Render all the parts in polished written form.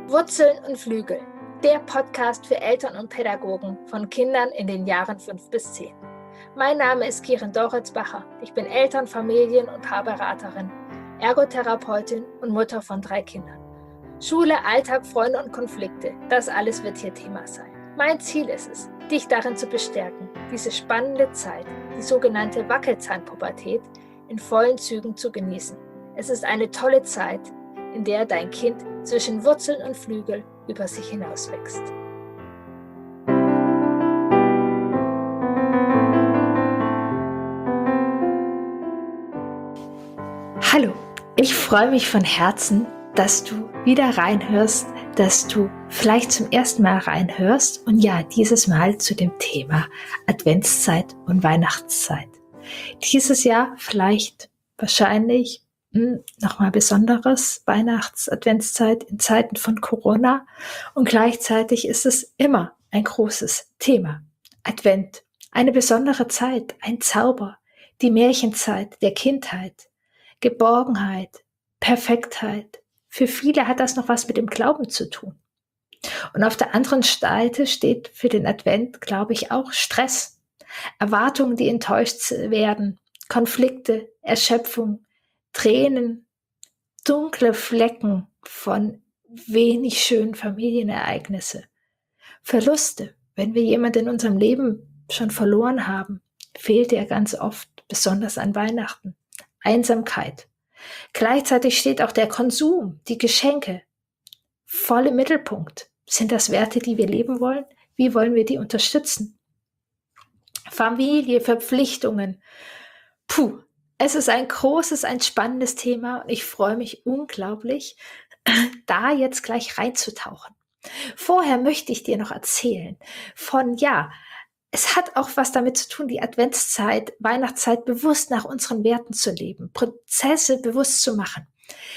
Wurzeln und Flügel, der Podcast für Eltern und Pädagogen von Kindern in den Jahren 5 bis 10. Mein Name ist Kirin Doritzbacher. Ich bin Eltern-, Familien- und Paarberaterin, Ergotherapeutin und Mutter von 3 Kindern. Schule, Alltag, Freunde und Konflikte, das alles wird hier Thema sein. Mein Ziel ist es, dich darin zu bestärken, diese spannende Zeit, die sogenannte Wackelzahnpubertät, in vollen Zügen zu genießen. Es ist eine tolle Zeit, in der dein Kind zwischen Wurzeln und Flügel über sich hinaus wächst. Hallo, ich freue mich von Herzen, dass du wieder reinhörst, dass du vielleicht zum ersten Mal reinhörst und ja, dieses Mal zu dem Thema Adventszeit und Weihnachtszeit. Dieses Jahr vielleicht wahrscheinlich nochmal besonderes Weihnachts-Adventszeit in Zeiten von Corona und gleichzeitig ist es immer ein großes Thema. Advent, eine besondere Zeit, ein Zauber, die Märchenzeit der Kindheit, Geborgenheit, Perfektheit. Für viele hat das noch was mit dem Glauben zu tun. Und auf der anderen Seite steht für den Advent, glaube ich, auch Stress, Erwartungen, die enttäuscht werden, Konflikte, Erschöpfung, Tränen, dunkle Flecken von wenig schönen Familienereignisse, Verluste. Wenn wir jemanden in unserem Leben schon verloren haben, fehlt er ganz oft, besonders an Weihnachten. Einsamkeit. Gleichzeitig steht auch der Konsum, die Geschenke voll im Mittelpunkt. Sind das Werte, die wir leben wollen? Wie wollen wir die unterstützen? Familie, Verpflichtungen. Es ist ein großes, ein spannendes Thema und ich freue mich unglaublich, da jetzt gleich reinzutauchen. Vorher möchte ich dir noch erzählen von, es hat auch was damit zu tun, die Adventszeit, Weihnachtszeit bewusst nach unseren Werten zu leben, Prozesse bewusst zu machen.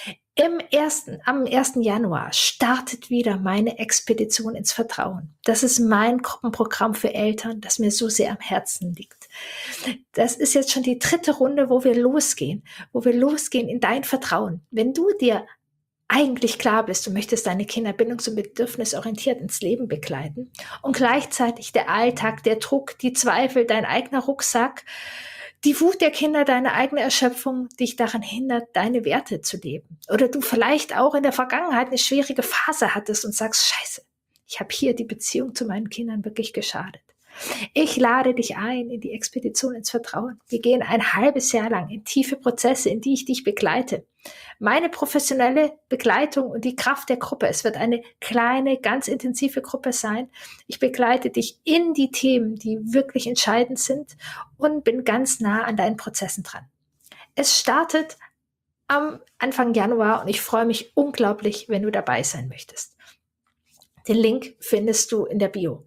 Am 1. Januar startet wieder meine Expedition ins Vertrauen. Das ist mein Gruppenprogramm für Eltern, das mir so sehr am Herzen liegt. Das ist jetzt schon die 3. Runde, wo wir losgehen in dein Vertrauen. Wenn du dir eigentlich klar bist, du möchtest deine Kinder bindungs- und bedürfnisorientiert ins Leben begleiten und gleichzeitig der Alltag, der Druck, die Zweifel, dein eigener Rucksack, die Wut der Kinder, deine eigene Erschöpfung dich daran hindert, deine Werte zu leben. Oder du vielleicht auch in der Vergangenheit eine schwierige Phase hattest und sagst, Scheiße, ich habe hier die Beziehung zu meinen Kindern wirklich geschadet. Ich lade dich ein in die Expedition ins Vertrauen. Wir gehen ein halbes Jahr lang in tiefe Prozesse, in die ich dich begleite. Meine professionelle Begleitung und die Kraft der Gruppe. Es wird eine kleine, ganz intensive Gruppe sein. Ich begleite dich in die Themen, die wirklich entscheidend sind und bin ganz nah an deinen Prozessen dran. Es startet am Anfang Januar und ich freue mich unglaublich, wenn du dabei sein möchtest. Den Link findest du in der Bio.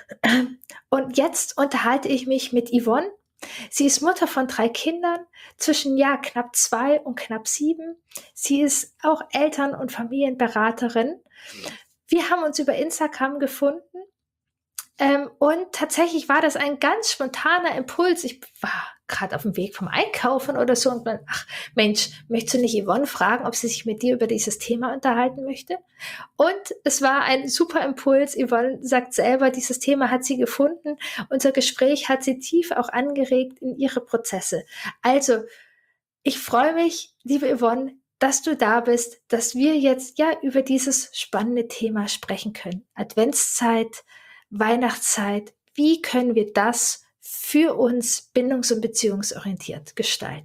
Und jetzt unterhalte ich mich mit Yvonne. Sie ist Mutter von 3 Kindern zwischen knapp 2 und knapp 7. Sie ist auch Eltern- und Familienberaterin. Wir haben uns über Instagram gefunden und tatsächlich war das ein ganz spontaner Impuls. Ich war gerade auf dem Weg vom Einkaufen oder so und dann, Mensch, möchtest du nicht Yvonne fragen, ob sie sich mit dir über dieses Thema unterhalten möchte? Und es war ein super Impuls. Yvonne sagt selber, dieses Thema hat sie gefunden. Unser Gespräch hat sie tief auch angeregt in ihre Prozesse. Also, ich freue mich, liebe Yvonne, dass du da bist, dass wir jetzt über dieses spannende Thema sprechen können. Adventszeit, Weihnachtszeit, wie können wir das für uns bindungs- und beziehungsorientiert gestalten?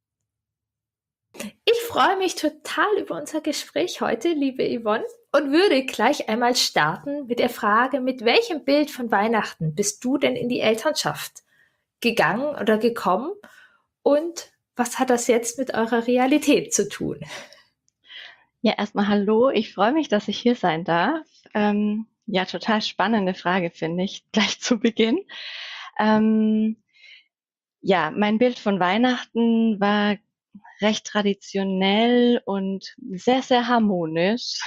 Ich freue mich total über unser Gespräch heute, liebe Yvonne, und würde gleich einmal starten mit der Frage, mit welchem Bild von Weihnachten bist du denn in die Elternschaft gegangen oder gekommen und was hat das jetzt mit eurer Realität zu tun? Ja, erstmal hallo. Ich freue mich, dass ich hier sein darf. Total spannende Frage, finde ich, gleich zu Beginn. Mein Bild von Weihnachten war recht traditionell und sehr, sehr harmonisch.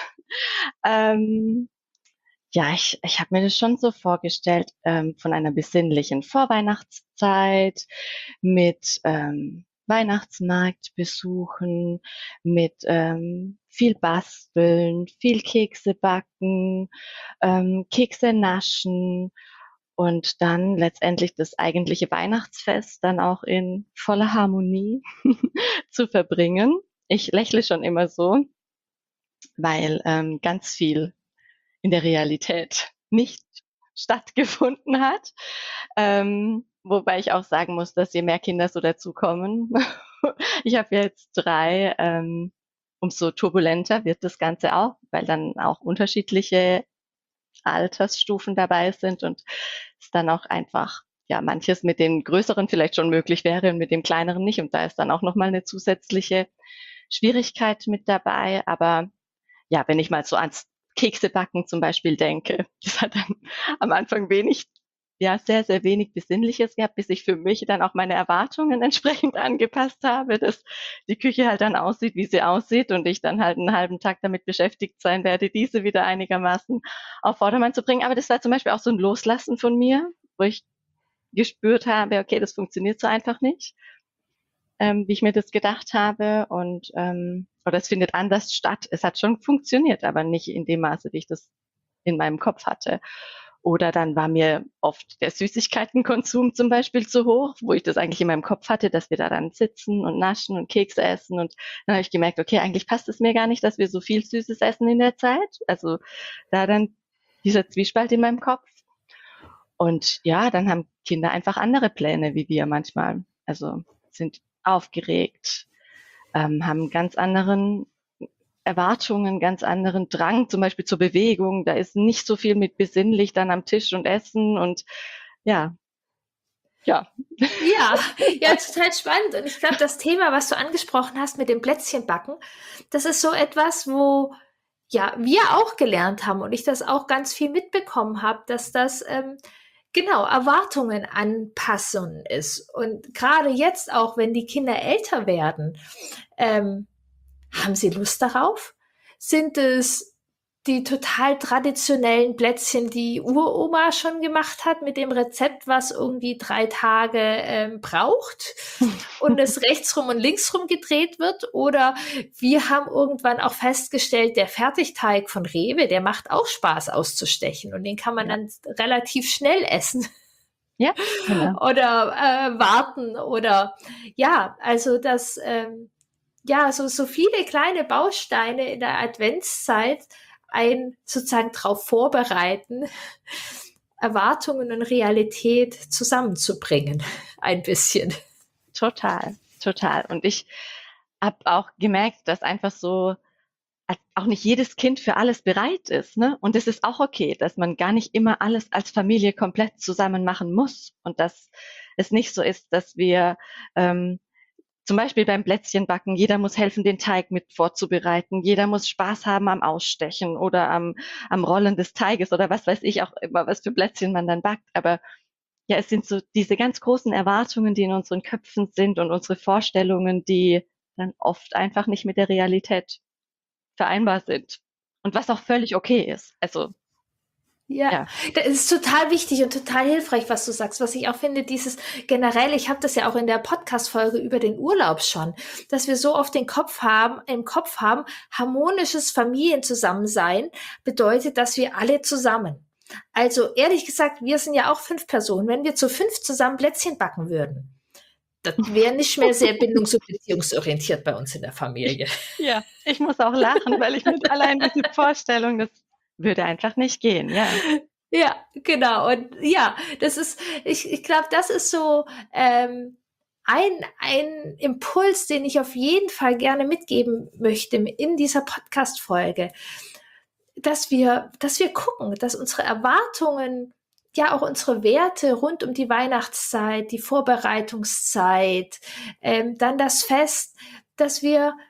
Ich habe mir das schon so vorgestellt, von einer besinnlichen Vorweihnachtszeit mit Weihnachtsmarktbesuchen, mit viel basteln, viel Kekse backen, Kekse naschen und dann letztendlich das eigentliche Weihnachtsfest dann auch in voller Harmonie zu verbringen. Ich lächle schon immer so, weil ganz viel in der Realität nicht stattgefunden hat. Wobei ich auch sagen muss, dass je mehr Kinder so dazukommen, ich habe jetzt 3, umso turbulenter wird das Ganze auch, weil dann auch unterschiedliche Altersstufen dabei sind und es dann auch einfach, ja, manches mit den Größeren vielleicht schon möglich wäre und mit dem Kleineren nicht. Und da ist dann auch nochmal eine zusätzliche Schwierigkeit mit dabei. Aber ja, wenn ich mal so ans Keksebacken zum Beispiel denke, das hat dann am Anfang sehr, sehr wenig Besinnliches gehabt, bis ich für mich dann auch meine Erwartungen entsprechend angepasst habe, dass die Küche halt dann aussieht, wie sie aussieht und ich dann halt einen halben Tag damit beschäftigt sein werde, diese wieder einigermaßen auf Vordermann zu bringen. Aber das war zum Beispiel auch so ein Loslassen von mir, wo ich gespürt habe, okay, das funktioniert so einfach nicht, wie ich mir das gedacht habe oder es findet anders statt. Es hat schon funktioniert, aber nicht in dem Maße, wie ich das in meinem Kopf hatte. Oder dann war mir oft der Süßigkeitenkonsum zum Beispiel zu hoch, wo ich das eigentlich in meinem Kopf hatte, dass wir da dann sitzen und naschen und Kekse essen. Und dann habe ich gemerkt, okay, eigentlich passt es mir gar nicht, dass wir so viel Süßes essen in der Zeit. Also da dann dieser Zwiespalt in meinem Kopf. Und ja, dann haben Kinder einfach andere Pläne wie wir manchmal. Also sind aufgeregt, haben ganz anderen Erwartungen, ganz anderen Drang, zum Beispiel zur Bewegung. Da ist nicht so viel mit besinnlich dann am Tisch und Essen und ja, ja. Ja, ja, total spannend. Und ich glaube, das Thema, was du angesprochen hast mit dem Plätzchenbacken, das ist so etwas, wo ja wir auch gelernt haben und ich das auch ganz viel mitbekommen habe, dass das genau Erwartungen anpassen ist. Und gerade jetzt auch, wenn die Kinder älter werden, haben sie Lust darauf? Sind es die total traditionellen Plätzchen, die Uroma schon gemacht hat, mit dem Rezept, was irgendwie 3 Tage braucht und es rechtsrum und linksrum gedreht wird? Oder wir haben irgendwann auch festgestellt, der Fertigteig von Rewe, der macht auch Spaß auszustechen und den kann man Ja, dann relativ schnell essen ja, genau. oder warten oder ja, also das ja, so viele kleine Bausteine in der Adventszeit ein sozusagen darauf vorbereiten, Erwartungen und Realität zusammenzubringen, ein bisschen. Total, total. Und ich habe auch gemerkt, dass einfach so auch nicht jedes Kind für alles bereit ist, ne? Und es ist auch okay, dass man gar nicht immer alles als Familie komplett zusammen machen muss und dass es nicht so ist, dass wir zum Beispiel beim Plätzchenbacken, jeder muss helfen, den Teig mit vorzubereiten, jeder muss Spaß haben am Ausstechen oder am Rollen des Teiges oder was weiß ich auch immer, was für Plätzchen man dann backt. Aber ja, es sind so diese ganz großen Erwartungen, die in unseren Köpfen sind und unsere Vorstellungen, die dann oft einfach nicht mit der Realität vereinbar sind. Und was auch völlig okay ist. Also, Ja, ja. das ist total wichtig und total hilfreich, was du sagst. Was ich auch finde, dieses generell, ich habe das ja auch in der Podcast-Folge über den Urlaub schon, dass wir so oft im Kopf haben, harmonisches Familienzusammensein bedeutet, dass wir alle zusammen. Also ehrlich gesagt, wir sind ja auch 5 Personen. Wenn wir zu 5 zusammen Plätzchen backen würden, das wäre nicht mehr sehr bindungs- und beziehungsorientiert bei uns in der Familie. Ja, ich muss auch lachen, weil ich mit allein diese Vorstellung, das würde einfach nicht gehen, ja. Ja, genau. Und ja, ich glaube, das ist so ein Impuls, den ich auf jeden Fall gerne mitgeben möchte in dieser Podcast-Folge, dass wir gucken, dass unsere Erwartungen, ja auch unsere Werte rund um die Weihnachtszeit, die Vorbereitungszeit, dann das Fest, dass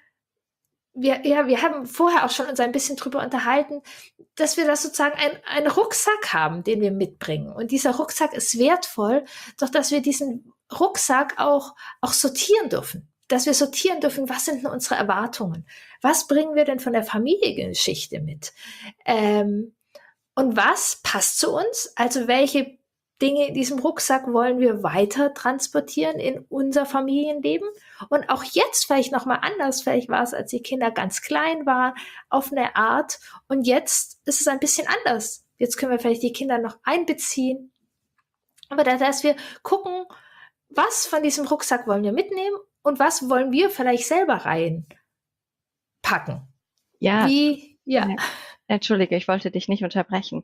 wir haben vorher auch schon uns ein bisschen drüber unterhalten, dass wir das sozusagen einen Rucksack haben, den wir mitbringen. Und dieser Rucksack ist wertvoll, doch dass wir diesen Rucksack auch sortieren dürfen. Dass wir sortieren dürfen, was sind denn unsere Erwartungen? Was bringen wir denn von der Familiengeschichte mit? Und was passt zu uns? Also welche Dinge in diesem Rucksack wollen wir weiter transportieren in unser Familienleben. Und auch jetzt vielleicht nochmal anders. Vielleicht war es, als die Kinder ganz klein waren, auf eine Art. Und jetzt ist es ein bisschen anders. Jetzt können wir vielleicht die Kinder noch einbeziehen. Aber dass wir gucken, was von diesem Rucksack wollen wir mitnehmen und was wollen wir vielleicht selber reinpacken. Ja, Wie, ja. Entschuldige, ich wollte dich nicht unterbrechen.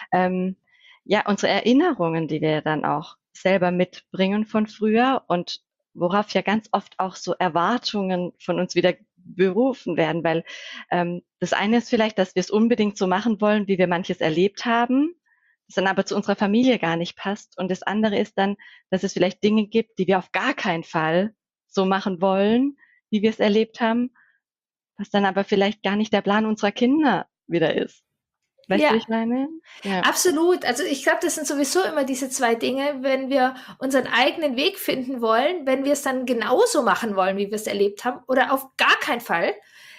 Ja, unsere Erinnerungen, die wir dann auch selber mitbringen von früher und worauf ja ganz oft auch so Erwartungen von uns wieder berufen werden, weil das eine ist vielleicht, dass wir es unbedingt so machen wollen, wie wir manches erlebt haben, das dann aber zu unserer Familie gar nicht passt. Und das andere ist dann, dass es vielleicht Dinge gibt, die wir auf gar keinen Fall so machen wollen, wie wir es erlebt haben, was dann aber vielleicht gar nicht der Plan unserer Kinder wieder ist. Weißt du, wie ich meine? Ja. Absolut. Also ich glaube, das sind sowieso immer diese zwei Dinge, wenn wir unseren eigenen Weg finden wollen, wenn wir es dann genauso machen wollen, wie wir es erlebt haben, oder auf gar keinen Fall,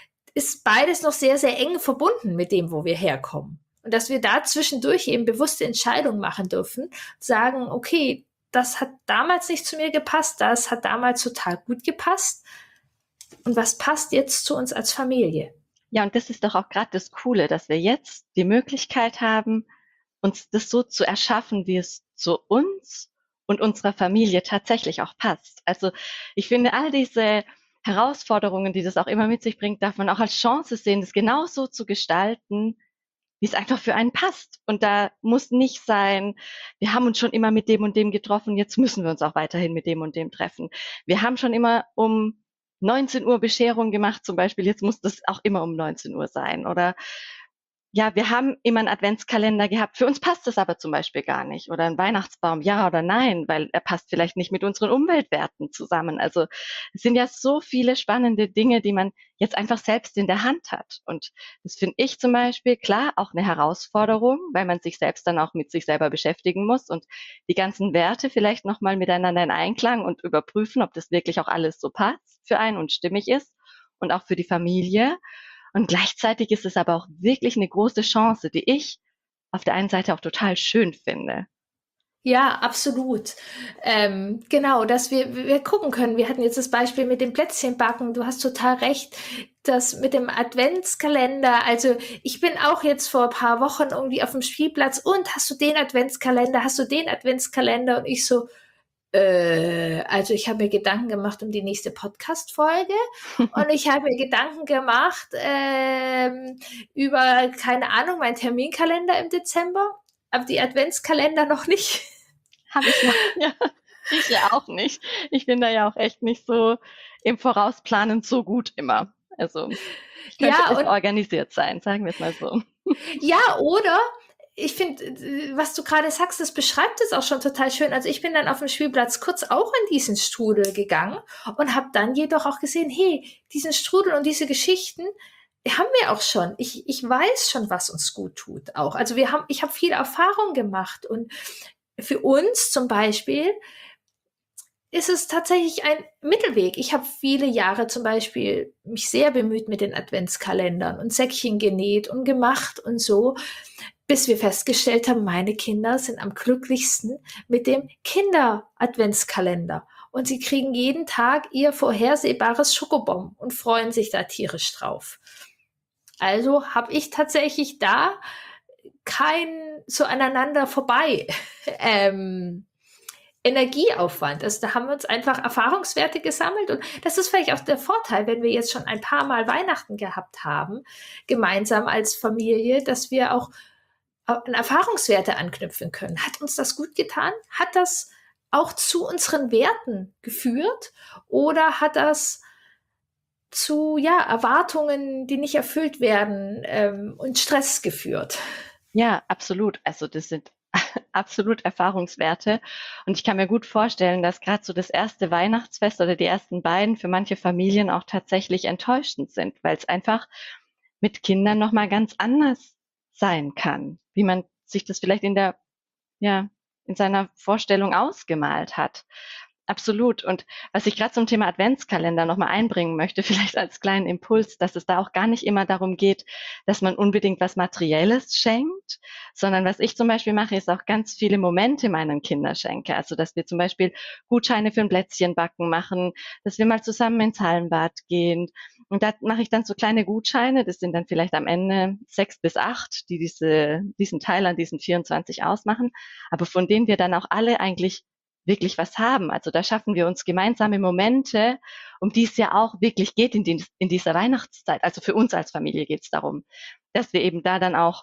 ist beides noch sehr, sehr eng verbunden mit dem, wo wir herkommen. Und dass wir da zwischendurch eben bewusste Entscheidungen machen dürfen, sagen, okay, das hat damals nicht zu mir gepasst, das hat damals total gut gepasst. Und was passt jetzt zu uns als Familie? Ja, und das ist doch auch gerade das Coole, dass wir jetzt die Möglichkeit haben, uns das so zu erschaffen, wie es zu uns und unserer Familie tatsächlich auch passt. Also ich finde, all diese Herausforderungen, die das auch immer mit sich bringt, darf man auch als Chance sehen, das genauso zu gestalten, wie es einfach für einen passt. Und da muss nicht sein, wir haben uns schon immer mit dem und dem getroffen, jetzt müssen wir uns auch weiterhin mit dem und dem treffen. Wir haben schon immer um 19 Uhr Bescherung gemacht zum Beispiel, jetzt muss das auch immer um 19 Uhr sein. Oder ja, wir haben immer einen Adventskalender gehabt. Für uns passt das aber zum Beispiel gar nicht. Oder ein Weihnachtsbaum, ja oder nein, weil er passt vielleicht nicht mit unseren Umweltwerten zusammen. Also es sind ja so viele spannende Dinge, die man jetzt einfach selbst in der Hand hat. Und das finde ich zum Beispiel, klar, auch eine Herausforderung, weil man sich selbst dann auch mit sich selber beschäftigen muss und die ganzen Werte vielleicht nochmal miteinander in Einklang und überprüfen, ob das wirklich auch alles so passt für einen und stimmig ist und auch für die Familie. Und gleichzeitig ist es aber auch wirklich eine große Chance, die ich auf der einen Seite auch total schön finde. Ja, absolut. Genau, dass wir gucken können. Wir hatten jetzt das Beispiel mit dem Plätzchenbacken. Du hast total recht, das mit dem Adventskalender. Also ich bin auch jetzt vor ein paar Wochen irgendwie auf dem Spielplatz und hast du den Adventskalender? Hast du den Adventskalender? Und ich so, also ich habe mir Gedanken gemacht um die nächste Podcast-Folge und ich habe mir Gedanken gemacht über, keine Ahnung, meinen Terminkalender im Dezember, aber die Adventskalender noch nicht. Habe ich noch, ja. Ich ja auch nicht. Ich bin da ja auch echt nicht so im Vorausplanen so gut immer. Also ich könnte Ja, nicht organisiert sein, sagen wir es mal so. ja, oder ich finde, was du gerade sagst, das beschreibt es auch schon total schön. Also ich bin dann auf dem Spielplatz kurz auch in diesen Strudel gegangen und habe dann jedoch auch gesehen, hey, diesen Strudel und diese Geschichten haben wir auch schon. Ich weiß schon, was uns gut tut auch. Also ich habe viel Erfahrung gemacht und für uns zum Beispiel ist es tatsächlich ein Mittelweg. Ich habe viele Jahre zum Beispiel mich sehr bemüht mit den Adventskalendern und Säckchen genäht und gemacht und so, bis wir festgestellt haben, meine Kinder sind am glücklichsten mit dem Kinder-Adventskalender. Und sie kriegen jeden Tag ihr vorhersehbares Schokobon und freuen sich da tierisch drauf. Also habe ich tatsächlich da kein so aneinander vorbei Energieaufwand. Also da haben wir uns einfach Erfahrungswerte gesammelt und das ist vielleicht auch der Vorteil, wenn wir jetzt schon ein paar Mal Weihnachten gehabt haben, gemeinsam als Familie, dass wir auch an Erfahrungswerte anknüpfen können. Hat uns das gut getan? Hat das auch zu unseren Werten geführt oder hat das zu Erwartungen, die nicht erfüllt werden und Stress geführt? Ja, absolut. Also das sind absolut Erfahrungswerte. Und ich kann mir gut vorstellen, dass gerade so das erste Weihnachtsfest oder die ersten beiden für manche Familien auch tatsächlich enttäuschend sind, weil es einfach mit Kindern nochmal ganz anders sein kann, wie man sich das vielleicht in seiner Vorstellung ausgemalt hat. Absolut. Und was ich gerade zum Thema Adventskalender nochmal einbringen möchte, vielleicht als kleinen Impuls, dass es da auch gar nicht immer darum geht, dass man unbedingt was Materielles schenkt, sondern was ich zum Beispiel mache, ist auch ganz viele Momente meinen Kindern schenke. Also, dass wir zum Beispiel Gutscheine für ein Plätzchenbacken machen, dass wir mal zusammen ins Hallenbad gehen. Und da mache ich dann so kleine Gutscheine, das sind dann vielleicht am Ende 6 bis 8, die diesen Teil an diesen 24 ausmachen, aber von denen wir dann auch alle eigentlich wirklich was haben. Also da schaffen wir uns gemeinsame Momente, um die es ja auch wirklich geht in dieser Weihnachtszeit. Also für uns als Familie geht es darum, dass wir eben da dann auch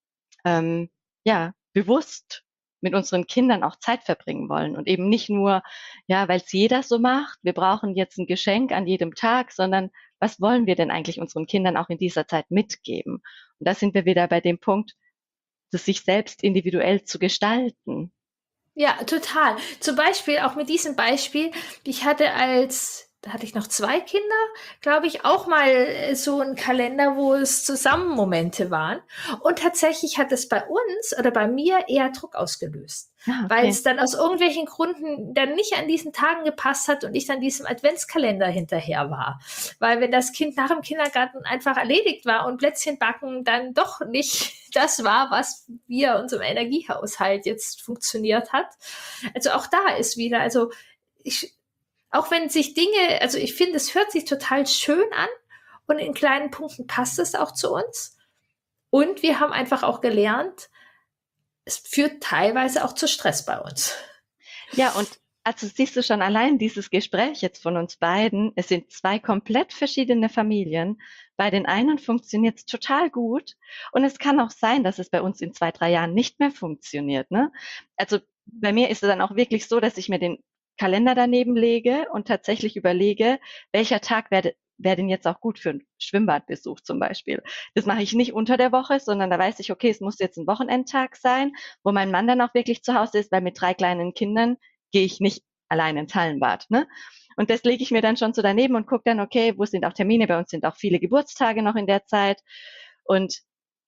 ja, bewusst mit unseren Kindern auch Zeit verbringen wollen und eben nicht nur, ja, weil es jeder so macht, wir brauchen jetzt ein Geschenk an jedem Tag, sondern was wollen wir denn eigentlich unseren Kindern auch in dieser Zeit mitgeben? Und da sind wir wieder bei dem Punkt, das sich selbst individuell zu gestalten. Ja, total. Zum Beispiel auch mit diesem Beispiel, ich hatte da hatte ich noch 2 Kinder, glaube ich, auch mal so einen Kalender, wo es Zusammenmomente waren. Und tatsächlich hat es bei uns oder bei mir eher Druck ausgelöst, Ah, weil okay. es dann aus irgendwelchen Gründen dann nicht an diesen Tagen gepasst hat und ich dann diesem Adventskalender hinterher war. Weil wenn das Kind nach dem Kindergarten einfach erledigt war und Plätzchen backen dann doch nicht das war, was wir unserem Energiehaushalt jetzt funktioniert hat. Also auch da ist wieder, also ich, auch wenn sich Dinge, also ich finde, es hört sich total schön an und in kleinen Punkten passt es auch zu uns. Und wir haben einfach auch gelernt, es führt teilweise auch zu Stress bei uns. Ja, und also siehst du schon allein dieses Gespräch jetzt von uns beiden, es sind 2 komplett verschiedene Familien. Bei den einen funktioniert es total gut und es kann auch sein, dass es bei uns in 2, 3 Jahren nicht mehr funktioniert, ne? Also, bei mir ist es dann auch wirklich so, dass ich mir den Kalender daneben lege und tatsächlich überlege, welcher Tag wäre denn jetzt auch gut für einen Schwimmbadbesuch zum Beispiel. Das mache ich nicht unter der Woche, sondern da weiß ich, okay, es muss jetzt ein Wochenendtag sein, wo mein Mann dann auch wirklich zu Hause ist, weil mit 3 kleinen Kindern gehe ich nicht allein ins Hallenbad. Ne? Und das lege ich mir dann schon so daneben und gucke dann, okay, wo sind auch Termine? Bei uns sind auch viele Geburtstage noch in der Zeit. Und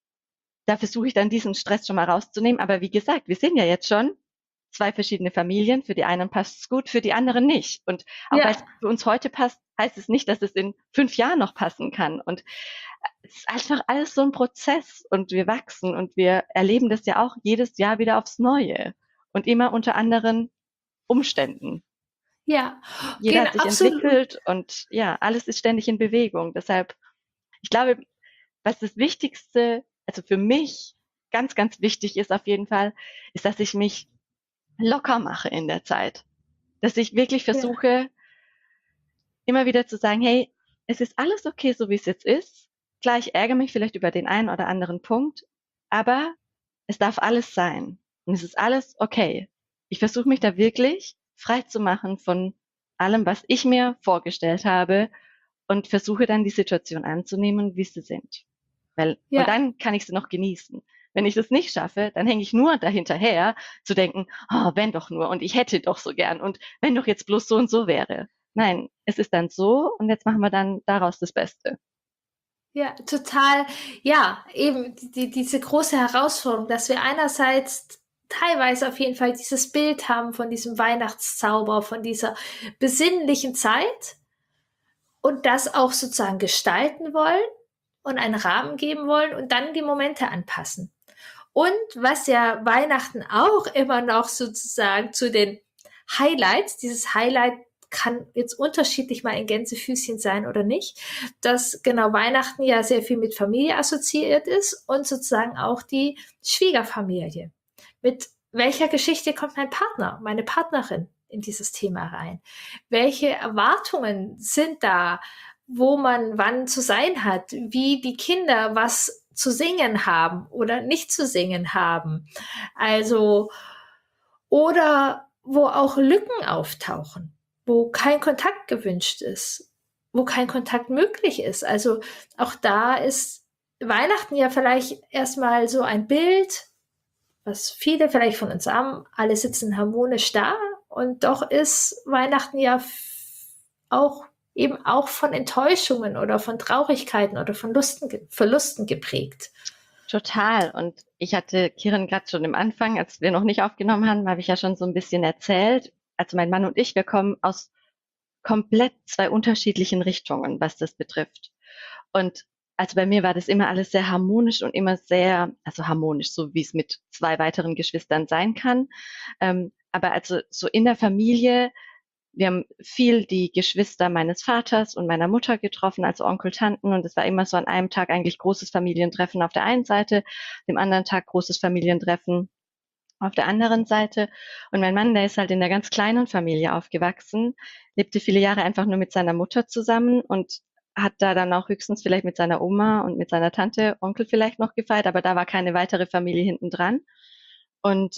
da versuche ich dann diesen Stress schon mal rauszunehmen. Aber wie gesagt, wir sind ja jetzt schon 2 verschiedene Familien. Für die einen passt es gut, für die anderen nicht. Und auch weil es Ja, für uns heute passt, heißt es nicht, dass es in 5 Jahren noch passen kann. Und es ist einfach alles so ein Prozess und wir wachsen und wir erleben das ja auch jedes Jahr wieder aufs Neue und immer unter anderen Umständen. ja, Jeder genau, hat sich absolut. entwickelt und ja, alles ist ständig in Bewegung. Deshalb, ich glaube, was das Wichtigste, also für mich ganz, ganz wichtig ist auf jeden Fall, ist, dass ich mich locker mache in der Zeit. Dass ich wirklich Ja, versuche, immer wieder zu sagen, hey, es ist alles okay, so wie es jetzt ist. Klar, ich ärgere mich vielleicht über den einen oder anderen Punkt, aber es darf alles sein. Und es ist alles okay. Ich versuche mich da wirklich frei zu machen von allem, was ich mir vorgestellt habe und versuche dann die Situation anzunehmen, wie sie sind. Und ja. dann kann ich sie noch genießen. Wenn ich das nicht schaffe, dann hänge ich nur dahinterher zu denken, oh, wenn doch nur und ich hätte doch so gern und wenn doch jetzt bloß so und so wäre. Nein, es ist dann so und jetzt machen wir dann daraus das Beste. Ja, total. Ja, eben diese große Herausforderung, dass wir einerseits teilweise auf jeden Fall dieses Bild haben von diesem Weihnachtszauber, von dieser besinnlichen Zeit und das auch sozusagen gestalten wollen und einen Rahmen geben wollen und dann die Momente anpassen. Und was ja Weihnachten auch immer noch sozusagen zu den Highlights, dieses Highlight kann jetzt unterschiedlich mal in Gänsefüßchen sein oder nicht, dass genau Weihnachten ja sehr viel mit Familie assoziiert ist und sozusagen auch die Schwiegerfamilie. Mit welcher Geschichte kommt mein Partner, meine Partnerin in dieses Thema rein? Welche Erwartungen sind da, wo man wann zu sein hat, wie die Kinder was zu singen haben oder nicht zu singen haben. Also, oder wo auch Lücken auftauchen, wo kein Kontakt gewünscht ist, wo kein Kontakt möglich ist. Also auch da ist Weihnachten ja vielleicht erstmal so ein Bild, was viele vielleicht von uns haben. Alle sitzen harmonisch da und doch ist Weihnachten ja auch eben auch von Enttäuschungen oder von Traurigkeiten oder von Verlusten geprägt. Total. Und ich hatte Kiran gerade schon im Anfang, als wir noch nicht aufgenommen haben, habe ich ja schon so ein bisschen erzählt. Also mein Mann und ich, wir kommen aus komplett 2 unterschiedlichen Richtungen, was das betrifft. Und also bei mir war das immer alles sehr harmonisch und immer sehr, also harmonisch, so wie es mit zwei weiteren Geschwistern sein kann. Aber also so in der Familie, wir haben viel die Geschwister meines Vaters und meiner Mutter getroffen, also Onkel, Tanten, und es war immer so an einem Tag eigentlich großes Familientreffen auf der einen Seite, dem anderen Tag großes Familientreffen auf der anderen Seite. Und mein Mann, der ist halt in einer ganz kleinen Familie aufgewachsen, lebte viele Jahre einfach nur mit seiner Mutter zusammen und hat da dann auch höchstens vielleicht mit seiner Oma und mit seiner Tante, Onkel vielleicht noch gefeiert, aber da war keine weitere Familie hinten dran. Und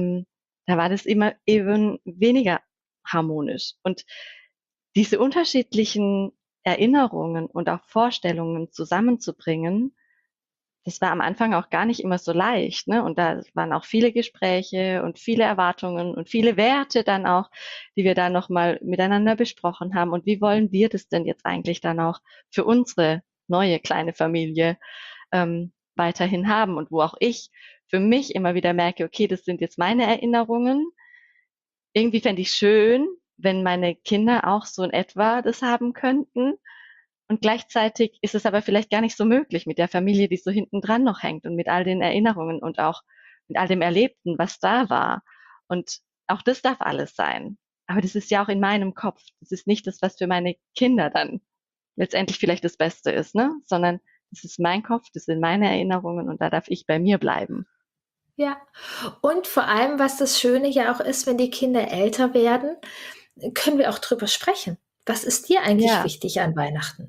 da war das immer eben weniger harmonisch. Und diese unterschiedlichen Erinnerungen und auch Vorstellungen zusammenzubringen, das war am Anfang auch gar nicht immer so leicht, ne? Und da waren auch viele Gespräche und viele Erwartungen und viele Werte dann auch, die wir da noch mal miteinander besprochen haben. Und wie wollen wir das denn jetzt eigentlich dann auch für unsere neue kleine Familie weiterhin haben? Und wo auch ich für mich immer wieder merke, okay, das sind jetzt meine Erinnerungen. Irgendwie fände ich schön, wenn meine Kinder auch so in etwa das haben könnten. Und gleichzeitig ist es aber vielleicht gar nicht so möglich mit der Familie, die so hinten dran noch hängt und mit all den Erinnerungen und auch mit all dem Erlebten, was da war. Und auch das darf alles sein. Aber das ist ja auch in meinem Kopf. Das ist nicht das, was für meine Kinder dann letztendlich vielleicht das Beste ist, ne? Sondern das ist mein Kopf, das sind meine Erinnerungen und da darf ich bei mir bleiben. Ja. Und vor allem, was das Schöne ja auch ist, wenn die Kinder älter werden, können wir auch drüber sprechen. Was ist dir eigentlich Ja, wichtig an Weihnachten?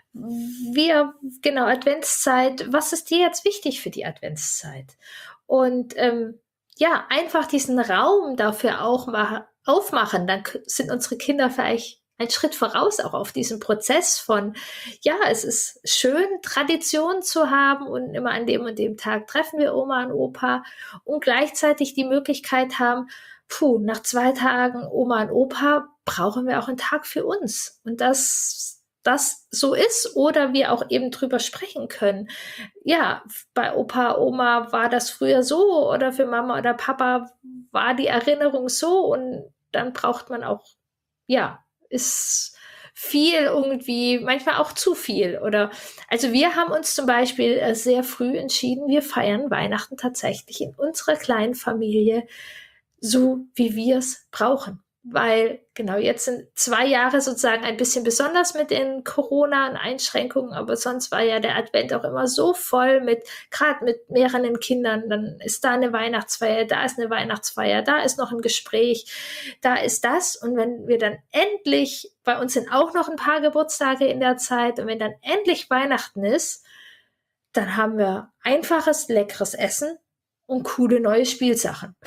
Wir, genau, Adventszeit, was ist dir jetzt wichtig für die Adventszeit? Und ja, einfach diesen Raum dafür auch mal aufmachen, dann sind unsere Kinder vielleicht ein Schritt voraus auch auf diesen Prozess von, ja, es ist schön, Tradition zu haben und immer an dem und dem Tag treffen wir Oma und Opa und gleichzeitig die Möglichkeit haben, puh, nach 2 Tagen Oma und Opa brauchen wir auch einen Tag für uns. Und dass das so ist oder wir auch eben drüber sprechen können. Ja, bei Opa, Oma war das früher so oder für Mama oder Papa war die Erinnerung so und dann braucht man auch, ja, ist viel irgendwie, manchmal auch zu viel. Oder also wir haben uns zum Beispiel sehr früh entschieden, wir feiern Weihnachten tatsächlich in unserer kleinen Familie so, wie wir es brauchen. Weil genau jetzt sind 2 Jahre sozusagen ein bisschen besonders mit den Corona und Einschränkungen, aber sonst war ja der Advent auch immer so voll mit, gerade mit mehreren Kindern, dann ist da eine Weihnachtsfeier, da ist eine Weihnachtsfeier, da ist noch ein Gespräch, da ist das. Und wenn wir dann endlich, bei uns sind auch noch ein paar Geburtstage in der Zeit, und wenn dann endlich Weihnachten ist, dann haben wir einfaches, leckeres Essen und coole neue Spielsachen.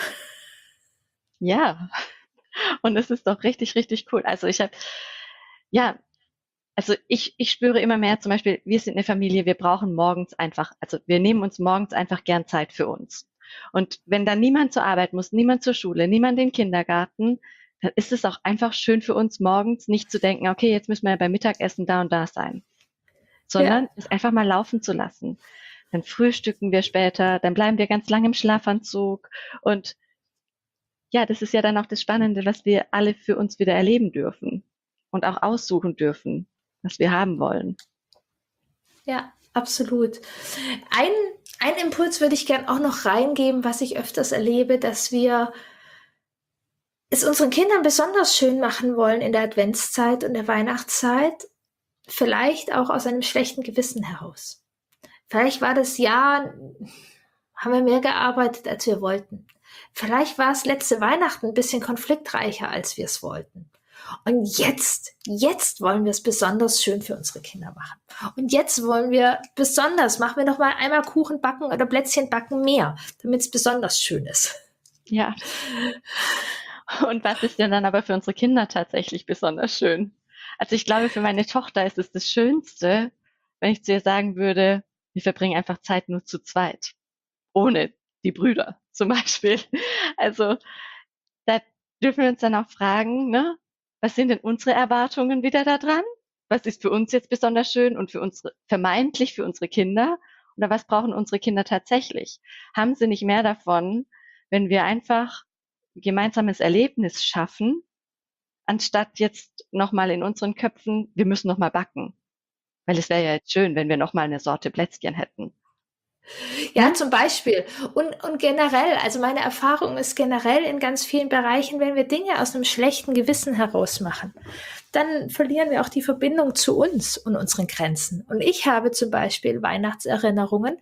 ja. Und es ist doch richtig, richtig cool. Also ich habe, ja, also ich spüre immer mehr zum Beispiel, wir sind eine Familie, wir brauchen morgens einfach, also wir nehmen uns morgens einfach gern Zeit für uns. Und wenn dann niemand zur Arbeit muss, niemand zur Schule, niemand in den Kindergarten, dann ist es auch einfach schön für uns morgens nicht zu denken, okay, jetzt müssen wir beim Mittagessen da und da sein, Ja, sondern es einfach mal laufen zu lassen. Dann frühstücken wir später, dann bleiben wir ganz lange im Schlafanzug und ja, das ist ja dann auch das Spannende, was wir alle für uns wieder erleben dürfen und auch aussuchen dürfen, was wir haben wollen. ja, absolut. Ein, ein Impuls würde ich gern auch noch reingeben, was ich öfters erlebe, dass wir es unseren Kindern besonders schön machen wollen in der Adventszeit und der Weihnachtszeit, vielleicht auch aus einem schlechten Gewissen heraus. Vielleicht war das Jahr, haben wir mehr gearbeitet, als wir wollten. Vielleicht war es letzte Weihnachten ein bisschen konfliktreicher, als wir es wollten. Und jetzt wollen wir es besonders schön für unsere Kinder machen. Und jetzt wollen wir besonders, machen wir noch mal einmal Kuchen backen oder Plätzchen backen mehr, damit es besonders schön ist. Ja, und was ist denn dann aber für unsere Kinder tatsächlich besonders schön? Also ich glaube, für meine Tochter ist es das Schönste, wenn ich zu ihr sagen würde, wir verbringen einfach Zeit nur zu zweit, ohne die Brüder zum Beispiel. Also da dürfen wir uns dann auch fragen, ne, was sind denn unsere Erwartungen wieder da dran? Was ist für uns jetzt besonders schön und für unsere, vermeintlich für unsere Kinder? Oder was brauchen unsere Kinder tatsächlich? Haben sie nicht mehr davon, wenn wir einfach ein gemeinsames Erlebnis schaffen, anstatt jetzt nochmal in unseren Köpfen, wir müssen nochmal backen. Weil es wäre ja jetzt schön, wenn wir noch mal eine Sorte Plätzchen hätten. Ja, Ne? zum Beispiel. Und generell, also meine Erfahrung ist generell in ganz vielen Bereichen, wenn wir Dinge aus einem schlechten Gewissen heraus machen, dann verlieren wir auch die Verbindung zu uns und unseren Grenzen. Und ich habe zum Beispiel Weihnachtserinnerungen.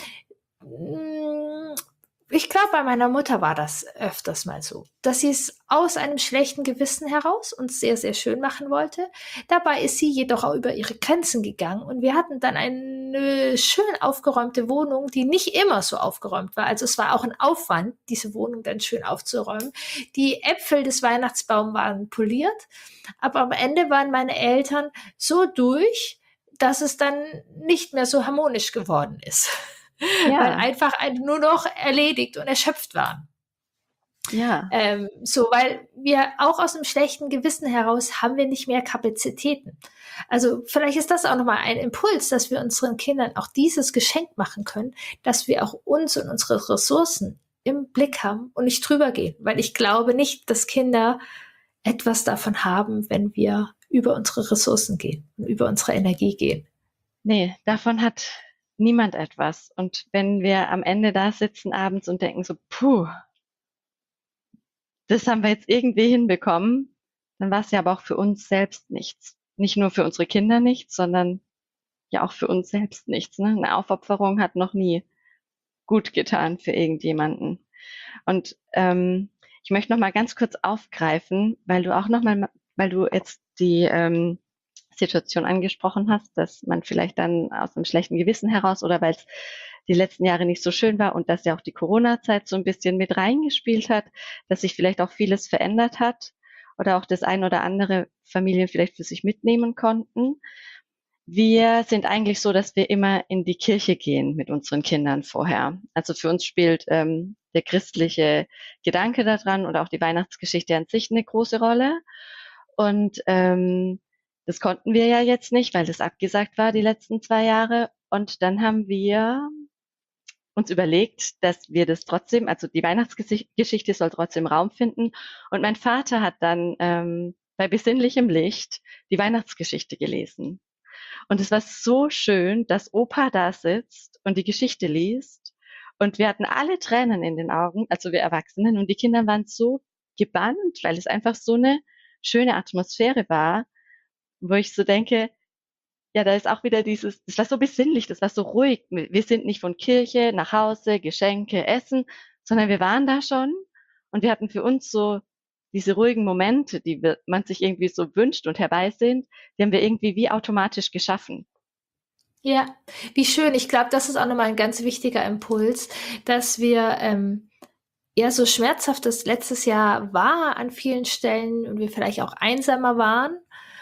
mm, Ich glaube, bei meiner Mutter war das öfters mal so, dass sie es aus einem schlechten Gewissen heraus uns sehr, sehr schön machen wollte. Dabei ist sie jedoch auch über ihre Grenzen gegangen und wir hatten dann eine schön aufgeräumte Wohnung, die nicht immer so aufgeräumt war. Also es war auch ein Aufwand, diese Wohnung dann schön aufzuräumen. Die Äpfel des Weihnachtsbaums waren poliert, aber am Ende waren meine Eltern so durch, dass es dann nicht mehr so harmonisch geworden ist. Weil Ja, einfach nur noch erledigt und erschöpft waren. ja. So, weil wir auch aus einem schlechten Gewissen heraus haben wir nicht mehr Kapazitäten. Also vielleicht ist das auch nochmal ein Impuls, dass wir unseren Kindern auch dieses Geschenk machen können, dass wir auch uns und unsere Ressourcen im Blick haben und nicht drüber gehen. Weil ich glaube nicht, dass Kinder etwas davon haben, wenn wir über unsere Ressourcen gehen und über unsere Energie gehen. Ne, davon hat niemand etwas. Und wenn wir am Ende da sitzen abends und denken so: „Puh, das haben wir jetzt irgendwie hinbekommen“, dann war es ja aber auch für uns selbst nichts. Nicht nur für unsere Kinder nichts, sondern ja auch für uns selbst nichts, ne? 'Ne Aufopferung hat noch nie gut getan für irgendjemanden. Und, ich möchte noch mal ganz kurz aufgreifen, weil du jetzt die, Situation angesprochen hast, dass man vielleicht dann aus einem schlechten Gewissen heraus oder weil es die letzten Jahre nicht so schön war und dass ja auch die Corona-Zeit so ein bisschen mit reingespielt hat, dass sich vielleicht auch vieles verändert hat oder auch das ein oder andere Familien vielleicht für sich mitnehmen konnten. Wir sind eigentlich so, dass wir immer in die Kirche gehen mit unseren Kindern vorher. Also für uns spielt der christliche Gedanke daran und auch die Weihnachtsgeschichte an sich eine große Rolle. Und das konnten wir ja jetzt nicht, weil das abgesagt war die letzten 2 Jahre. Und dann haben wir uns überlegt, dass wir das trotzdem, also die Weihnachtsgeschichte soll trotzdem Raum finden. Und mein Vater hat dann bei besinnlichem Licht die Weihnachtsgeschichte gelesen. Und es war so schön, dass Opa da sitzt und die Geschichte liest. Und wir hatten alle Tränen in den Augen, also wir Erwachsenen. Und die Kinder waren so gebannt, weil es einfach so eine schöne Atmosphäre war, wo ich so denke, ja, da ist auch wieder dieses, das war so besinnlich, das war so ruhig. Wir sind nicht von Kirche nach Hause, Geschenke, Essen, sondern wir waren da schon und wir hatten für uns so diese ruhigen Momente, man sich irgendwie so wünscht und herbeisehnt, die haben wir irgendwie wie automatisch geschaffen. Ja, wie schön. Ich glaube, das ist auch nochmal ein ganz wichtiger Impuls, dass wir ja so schmerzhaft das letztes Jahr war an vielen Stellen und wir vielleicht auch einsamer waren,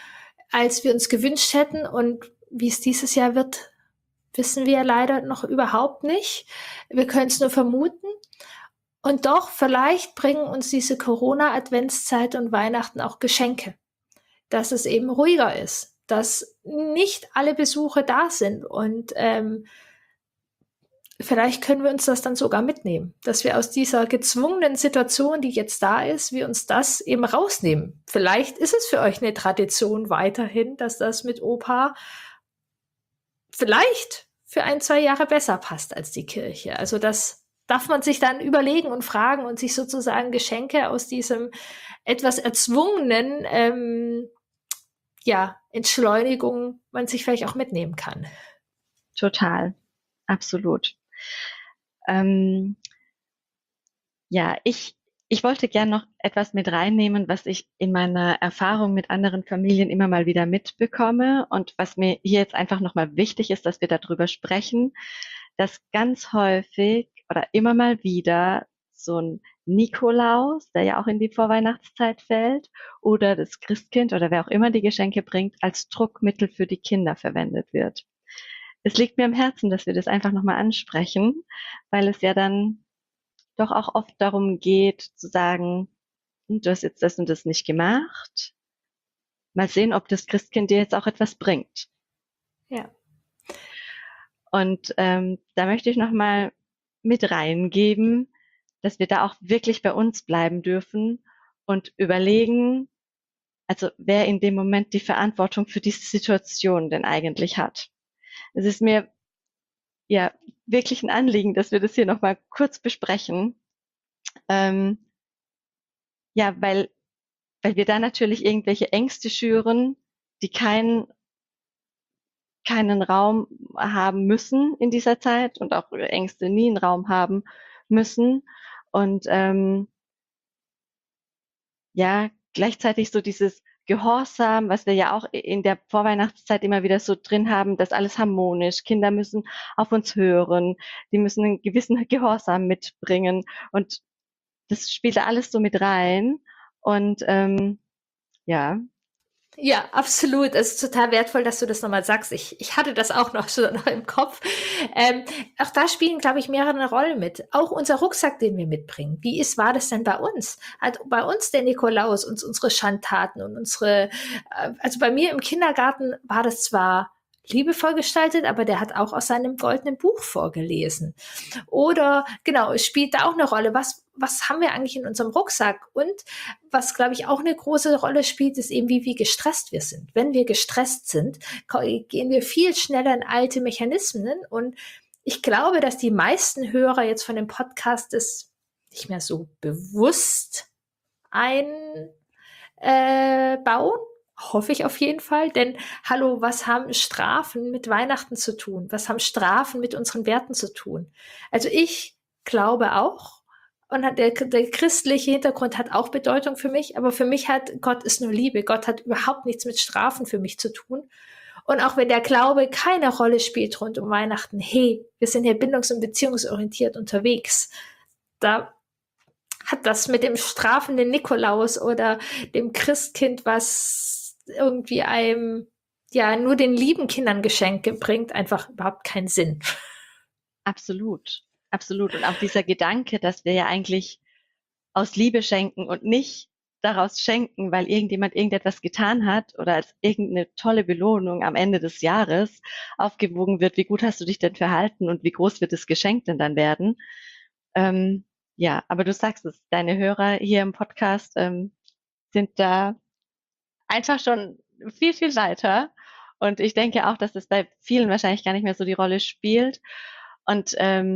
als wir uns gewünscht hätten. Und wie es dieses Jahr wird, wissen wir leider noch überhaupt nicht. Wir können es nur vermuten. Und doch, vielleicht bringen uns diese Corona-Adventszeit und Weihnachten auch Geschenke, dass es eben ruhiger ist, dass nicht alle Besuche da sind und vielleicht können wir uns das dann sogar mitnehmen, dass wir aus dieser gezwungenen Situation, die jetzt da ist, wir uns das eben rausnehmen. Vielleicht ist es für euch eine Tradition weiterhin, dass das mit Opa vielleicht für 1, 2 Jahre besser passt als die Kirche. Also das darf man sich dann überlegen und fragen und sich sozusagen Geschenke aus diesem etwas erzwungenen ja, Entschleunigung man sich vielleicht auch mitnehmen kann. Total, absolut. Ähm, ja, ich wollte gern noch etwas mit reinnehmen, was ich in meiner Erfahrung mit anderen Familien immer mal wieder mitbekomme und was mir hier jetzt einfach nochmal wichtig ist, dass wir darüber sprechen, dass ganz häufig oder immer mal wieder so ein Nikolaus, der ja auch in die Vorweihnachtszeit fällt, oder das Christkind oder wer auch immer die Geschenke bringt, als Druckmittel für die Kinder verwendet wird. Es liegt mir am Herzen, dass wir das einfach nochmal ansprechen, weil es ja dann doch auch oft darum geht zu sagen, du hast jetzt das und das nicht gemacht. Mal sehen, ob das Christkind dir jetzt auch etwas bringt. Ja. Und da möchte ich nochmal mit reingeben, dass wir da auch wirklich bei uns bleiben dürfen und überlegen, also wer in dem Moment die Verantwortung für diese Situation denn eigentlich hat. Es ist mir ja wirklich ein Anliegen, dass wir das hier nochmal kurz besprechen. Ähm, ja, weil wir da natürlich irgendwelche Ängste schüren, die keinen Raum haben müssen in dieser Zeit und auch Ängste nie einen Raum haben müssen. Und ja, gleichzeitig so dieses Gehorsam, was wir ja auch in der Vorweihnachtszeit immer wieder so drin haben, das alles harmonisch. Kinder müssen auf uns hören, die müssen einen gewissen Gehorsam mitbringen und das spielt da alles so mit rein. Und ja, Ja, absolut. Es ist total wertvoll, dass du das nochmal sagst. Ich hatte das auch noch so noch im Kopf. Auch da spielen, glaube ich, mehrere Rollen mit. Auch unser Rucksack, den wir mitbringen. War das denn bei uns? Hat bei uns der Nikolaus uns unsere Schandtaten und also bei mir im Kindergarten war das zwar liebevoll gestaltet, aber der hat auch aus seinem goldenen Buch vorgelesen. Oder genau, es spielt da auch eine Rolle. Was haben wir eigentlich in unserem Rucksack? Und was, glaube ich, auch eine große Rolle spielt, ist eben, wie gestresst wir sind. Wenn wir gestresst sind, gehen wir viel schneller in alte Mechanismen. Und ich glaube, dass die meisten Hörer jetzt von dem Podcast das nicht mehr so bewusst einbauen. Hoffe ich auf jeden Fall. Denn hallo, was haben Strafen mit Weihnachten zu tun? Was haben Strafen mit unseren Werten zu tun? Also ich glaube auch, und der christliche Hintergrund hat auch Bedeutung für mich, aber für mich hat Gott ist nur Liebe. Gott hat überhaupt nichts mit Strafen für mich zu tun. Und auch wenn der Glaube keine Rolle spielt rund um Weihnachten, hey, wir sind hier bindungs- und beziehungsorientiert unterwegs. Da hat das mit dem strafenden Nikolaus oder dem Christkind, was irgendwie einem ja nur den lieben Kindern Geschenke bringt, einfach überhaupt keinen Sinn. absolut, absolut. Und auch dieser Gedanke, dass wir ja eigentlich aus Liebe schenken und nicht daraus schenken, weil irgendjemand irgendetwas getan hat oder als irgendeine tolle Belohnung am Ende des Jahres aufgewogen wird, wie gut hast du dich denn verhalten und wie groß wird das Geschenk denn dann werden. Ja, aber du sagst es, deine Hörer hier im Podcast sind da einfach schon viel, viel weiter. Und ich denke auch, dass es bei vielen wahrscheinlich gar nicht mehr so die Rolle spielt. Und